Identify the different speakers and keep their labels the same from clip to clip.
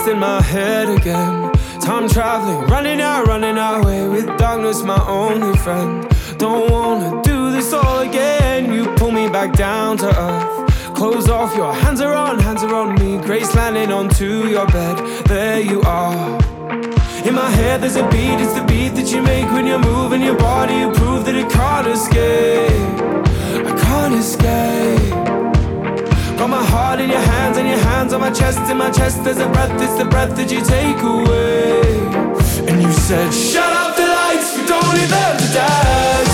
Speaker 1: in my head again. Time traveling, running away with darkness, my only friend. Don't wanna do this all again. You pull me back down to earth. Close off, your hands are on me. Grace landing onto your bed. There you are. In my head there's a beat, it's the beat that you make when you're moving your body. You prove that it can't escape. I can't escape. Got my heart in your hands and your hands on my chest. In my chest there's a breath, it's the breath that you take away. And you said, shut up the lights, we don't need them to dance.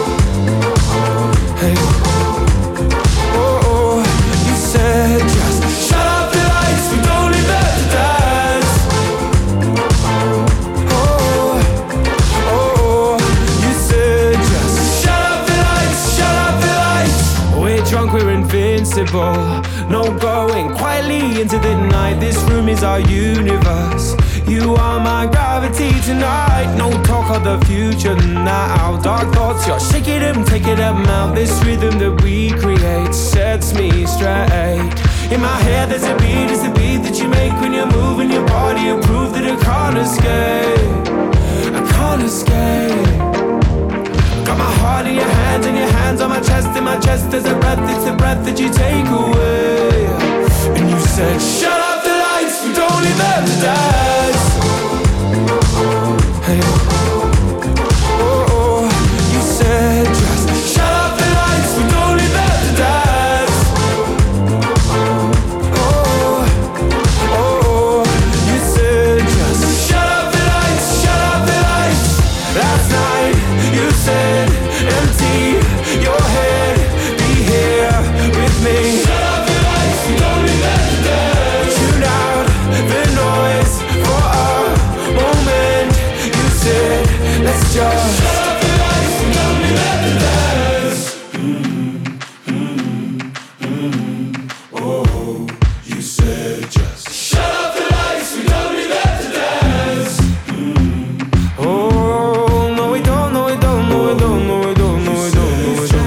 Speaker 1: Hey, oh, oh, you said just shut up the lights, we don't need them to dance. Oh, oh, oh, you said just shut up the lights, shut up the lights. We're drunk, we're invincible. No going quietly into the night. This room is our universe. You are my gravity tonight. No talk of the future now. Dark thoughts, you're shaking them, taking them out. This rhythm that we create sets me straight. In my head there's a beat, it's the beat that you make when you're moving your body. You prove that I can't escape. I can't escape. Got my heart in your hands and your hands on my chest. In my chest there's a breath, it's the breath that you take away. And you said, shut up the lights, we don't need them to dance. Hey, oh, oh, you said just shut up the lights, we don't need them to dance. Oh, oh, oh, you said just shut up the lights, shut up the lights. Last night you said empty your head, be here with me. Shut up the lights, we don't need them to dance. Tune out the noise for a moment. You said let's just shut up the lights, we don't need them to dance. Oh, you said just shut up the lights, we don't need them to dance. Oh, no we don't, no we don't, no we don't, no we don't, no we don't, no we don't, no we don't.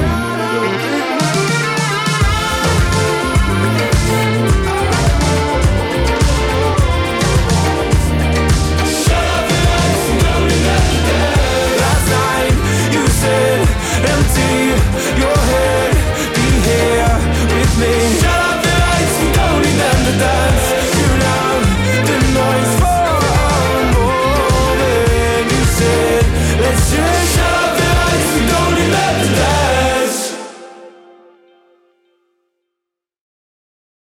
Speaker 1: Last night you said empty your head, be here with me. Shut up the lights, we don't need them to dance. Tune out the noise for a moment. You said let's just